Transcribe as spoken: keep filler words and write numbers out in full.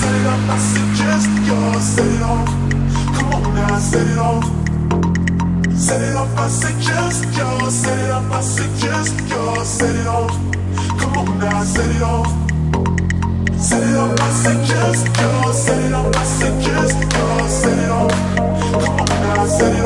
it off, I suggest yours. Set it off. Come on now, set it off. Set it off, I suggest yours. Set it off, I suggest yours. Set it off. Come on now, set it off. Set it off, I suggest yours. Set it off, I suggest yours. Set it off. Come on now, set it off.